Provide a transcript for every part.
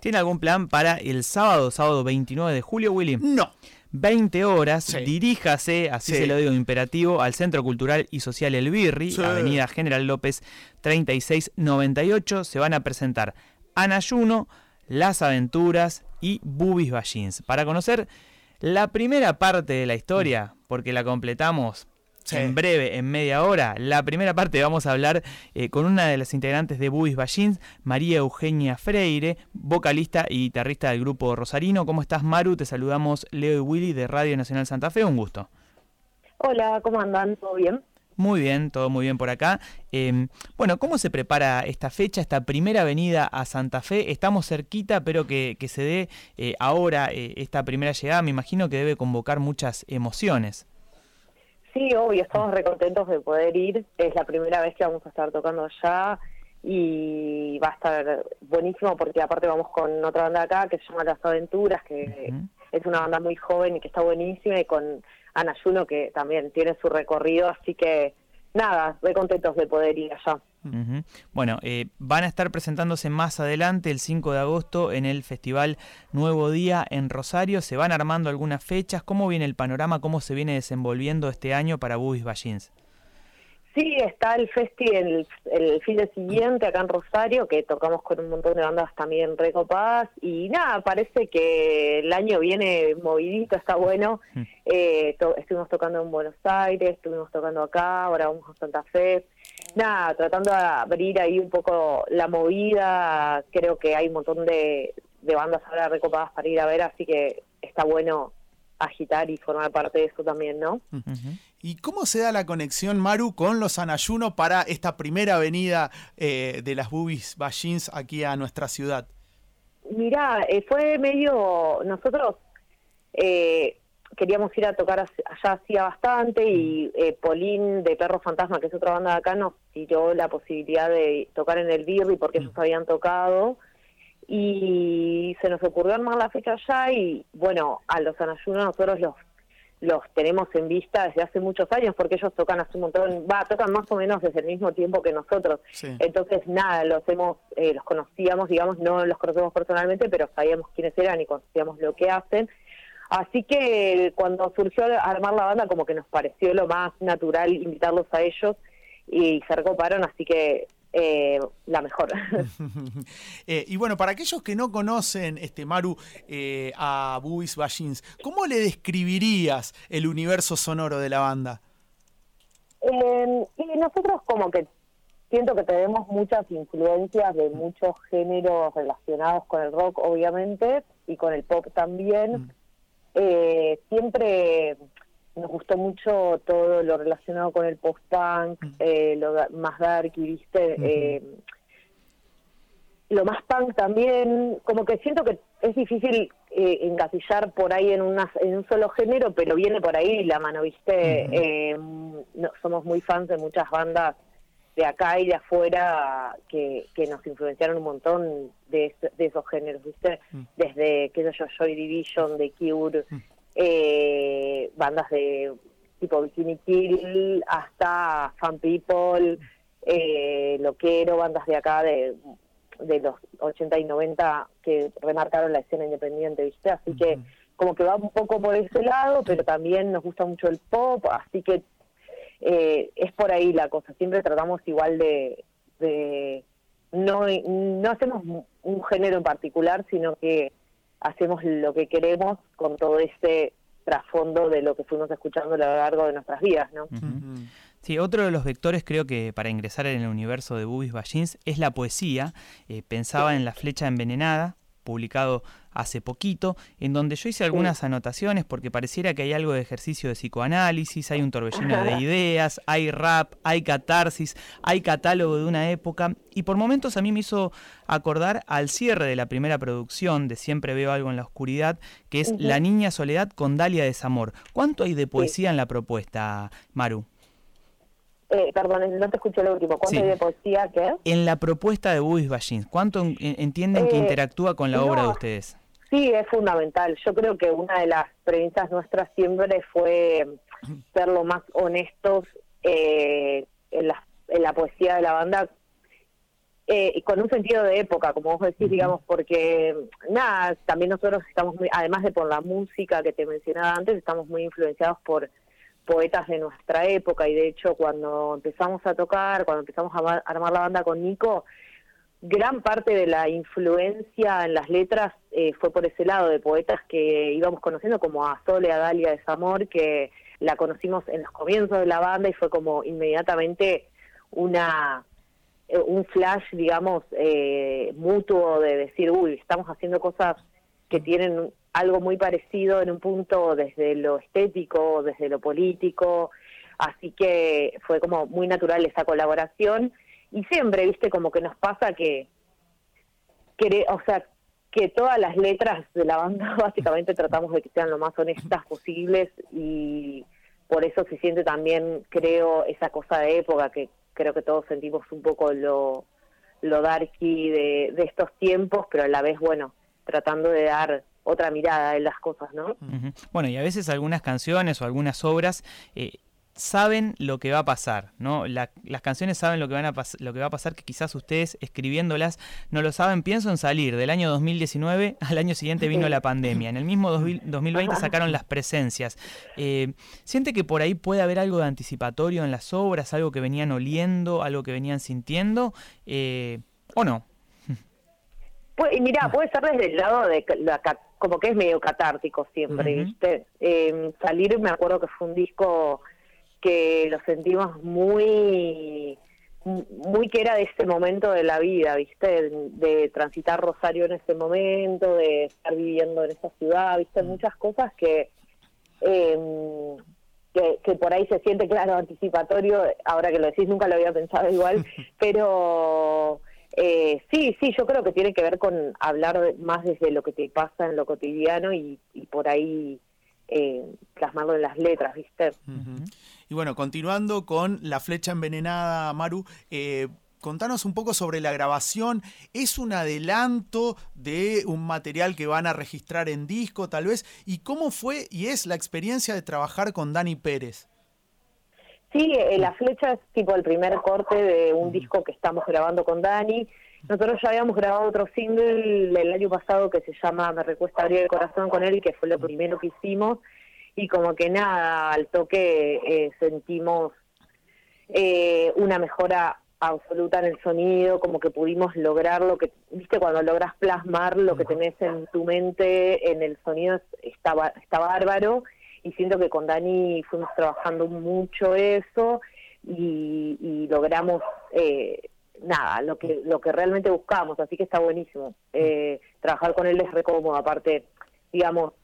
¿Tiene algún plan para el sábado 29 de julio, Willy? No. 20 horas, Sí. Diríjase, así Sí. se lo digo imperativo, al Centro Cultural y Social El Birri, Sí. Avenida General López 3698. Se van a presentar Ana Juno, Las Aventuras y Bubis Ballins. Para conocer la primera parte de la historia, porque la completamos en breve, en media hora, la primera parte vamos a hablar con una de las integrantes de Bubis Ballins, María Eugenia Freire, vocalista y guitarrista del grupo rosarino. ¿Cómo estás, Maru? Te saludamos Leo y Willy de Radio Nacional Santa Fe, un gusto. Hola, ¿cómo andan? ¿Todo bien? Muy bien, todo muy bien por acá. Bueno, ¿cómo se prepara esta fecha, esta primera venida a Santa Fe? Estamos cerquita, pero que se dé ahora esta primera llegada, me imagino que debe convocar muchas emociones. Sí, obvio, estamos recontentos de poder ir. Es la primera vez que vamos a estar tocando allá y va a estar buenísimo porque aparte vamos con otra banda acá que se llama Las Aventuras, que es una banda muy joven y que está buenísima, y con Ana Juno, que también tiene su recorrido, así que nada, muy contentos de poder ir allá. Uh-huh. Bueno, van a estar presentándose más adelante, el 5 de agosto, en el Festival Nuevo Día en Rosario. ¿Se van armando algunas fechas? ¿Cómo viene el panorama? ¿Cómo se viene desenvolviendo este año para Bubis Ballins? Sí, está el festi el fin de siguiente acá en Rosario, que tocamos con un montón de bandas también recopadas, y nada, parece que el año viene movidito, está bueno. Estuvimos tocando en Buenos Aires, estuvimos tocando acá, ahora vamos a Santa Fe. Nada, tratando de abrir ahí un poco la movida. Creo que hay un montón de bandas ahora recopadas para ir a ver, así que está bueno agitar y formar parte de eso también, ¿no? Uh-huh. ¿Y cómo se da la conexión, Maru, con los Ana Juno para esta primera venida de las Bubis Ballins aquí a nuestra ciudad? Mirá, fue medio... Nosotros queríamos ir a tocar allá hacía bastante, y Polín de Perro Fantasma, que es otra banda de acá, nos tiró la posibilidad de tocar en el Birri porque ellos habían tocado, y se nos ocurrió armar la fecha allá. Y bueno, a los Ana Juno nosotros los tenemos en vista desde hace muchos años, porque ellos tocan hace un montón, tocan más o menos desde el mismo tiempo que nosotros. Sí. Entonces nada, los conocíamos, digamos, no los conocemos personalmente, pero sabíamos quiénes eran y conocíamos lo que hacen. Así que cuando surgió armar la banda, como que nos pareció lo más natural invitarlos a ellos, y se recoparon, así que la mejor. Y bueno, para aquellos que no conocen, Maru, a Bubis Ballins, ¿cómo le describirías el universo sonoro de la banda? Y nosotros como que siento que tenemos muchas influencias de muchos géneros relacionados con el rock, obviamente, y con el pop también. Siempre nos gustó mucho todo lo relacionado con el post-punk, lo más darky, ¿viste? Lo más punk también. Como que siento que es difícil encasillar por ahí en un solo género, pero viene por ahí la mano, ¿viste? Somos muy fans de muchas bandas de acá y de afuera que nos influenciaron un montón de esos géneros, ¿viste? Desde, qué sé yo, Joy Division, The Cure, bandas de tipo Bikini Kill, hasta Fan People, Loquero, bandas de acá de los 80 y 90 que remarcaron la escena independiente, ¿viste? Así que como que va un poco por ese lado, pero también nos gusta mucho el pop, así que es por ahí la cosa. Siempre tratamos igual de no hacemos un género en particular, sino que hacemos lo que queremos con todo ese trasfondo de lo que fuimos escuchando a lo largo de nuestras vidas, ¿no? Uh-huh. Sí, otro de los vectores creo que para ingresar en el universo de Bubis Ballins es la poesía. Pensaba en La Flecha Envenenada, publicado hace poquito, en donde yo hice algunas anotaciones porque pareciera que hay algo de ejercicio de psicoanálisis, hay un torbellino de ideas, hay rap, hay catarsis, hay catálogo de una época, y por momentos a mí me hizo acordar al cierre de la primera producción de Siempre Veo Algo en la Oscuridad, que es La Niña Soledad con Dalia Desamor. ¿Cuánto hay de poesía en la propuesta, Maru? Perdón, no te escuché lo último. ¿Cuánto hay de poesía qué? En la propuesta de Bubis Ballins, ¿cuánto entienden que interactúa con la obra de ustedes? Sí, es fundamental. Yo creo que una de las premisas nuestras siempre fue ser lo más honestos en la poesía de la banda, y con un sentido de época, como vos decís, digamos, porque nada, también nosotros estamos muy, además de por la música que te mencionaba antes, estamos muy influenciados por poetas de nuestra época, y de hecho cuando empezamos a tocar, cuando empezamos a armar la banda con Nico, gran parte de la influencia en las letras fue por ese lado, de poetas que íbamos conociendo, como a Sole, a Dalia de Zamor, que la conocimos en los comienzos de la banda y fue como inmediatamente un flash, digamos, mutuo de decir, uy, estamos haciendo cosas que tienen algo muy parecido en un punto desde lo estético, desde lo político, así que fue como muy natural esa colaboración, y siempre, viste, como que nos pasa que todas las letras de la banda básicamente tratamos de que sean lo más honestas posibles, y por eso se siente también, creo, esa cosa de época que creo que todos sentimos un poco lo darky de estos tiempos, pero a la vez, bueno, tratando de dar otra mirada en las cosas, ¿no? Uh-huh. Bueno, y a veces algunas canciones o algunas obras saben lo que va a pasar, ¿no? Las canciones saben lo que va a pasar, que quizás ustedes escribiéndolas no lo saben. Pienso en Salir, del año 2019, al año siguiente vino la pandemia. En el mismo 2020 sacaron Las Presencias. ¿Siente que por ahí puede haber algo de anticipatorio en las obras, algo que venían oliendo, algo que venían sintiendo, o no? Pues, mira, puede ser desde el lado de como que es medio catártico siempre, uh-huh. ¿Viste? Salir, me acuerdo que fue un disco que lo sentimos muy que era de ese momento de la vida, ¿viste? De transitar Rosario en ese momento, de estar viviendo en esa ciudad, ¿viste? Muchas cosas que por ahí se siente, claro, anticipatorio. Ahora que lo decís, nunca lo había pensado igual, pero sí, yo creo que tiene que ver con hablar más desde lo que te pasa en lo cotidiano y por ahí plasmarlo en las letras, ¿viste? Uh-huh. Y bueno, continuando con La Flecha Envenenada, Maru, contanos un poco sobre la grabación. ¿Es un adelanto de un material que van a registrar en disco, tal vez? ¿Y cómo fue y es la experiencia de trabajar con Dani Pérez? Sí, La Flecha es tipo el primer corte de un disco que estamos grabando con Dani. Nosotros ya habíamos grabado otro single el año pasado que se llama Me Recuesta Abrir el Corazón con él, que fue lo primero que hicimos, y como que nada, al toque sentimos una mejora absoluta en el sonido, como que pudimos lograr lo que, viste, cuando logras plasmar lo que tenés en tu mente, en el sonido está bárbaro, y siento que con Dani fuimos trabajando mucho eso y logramos nada, lo que realmente buscamos, así que está buenísimo. Trabajar con él es re cómodo, aparte, digamos,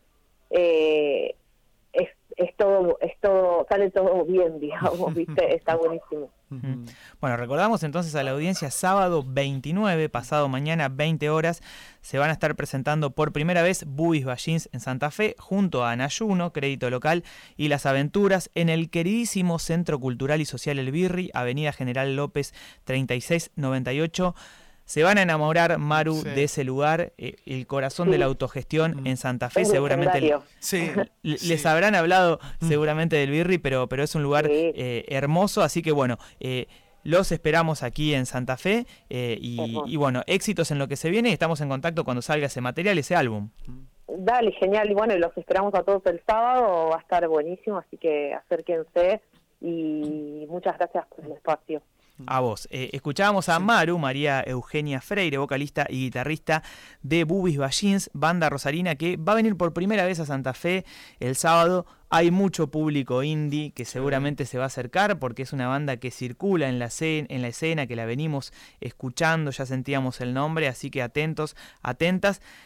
es todo, sale todo bien, digamos, ¿viste? Está buenísimo. Uh-huh. Bueno, recordamos entonces a la audiencia, sábado 29, pasado mañana, 20 horas, se van a estar presentando por primera vez Bubis Ballins en Santa Fe, junto a Anayuno, Crédito Local y Las Aventuras, en el queridísimo Centro Cultural y Social El Birri, Avenida General López 3698. Se van a enamorar, Maru, de ese lugar, el corazón de la autogestión en Santa Fe. Seguramente les habrán hablado seguramente del Birri, pero es un lugar hermoso, así que bueno, los esperamos aquí en Santa Fe y bueno, éxitos en lo que se viene, y estamos en contacto cuando salga ese material, ese álbum. Dale, genial, y bueno, los esperamos a todos el sábado, va a estar buenísimo, así que acérquense y muchas gracias por el espacio. A vos. Escuchábamos a Maru, María Eugenia Freire, vocalista y guitarrista de Bubis Ballins, banda rosarina que va a venir por primera vez a Santa Fe el sábado. Hay mucho público indie que seguramente se va a acercar porque es una banda que circula en la escena, que la venimos escuchando, ya sentíamos el nombre, así que atentos, atentas.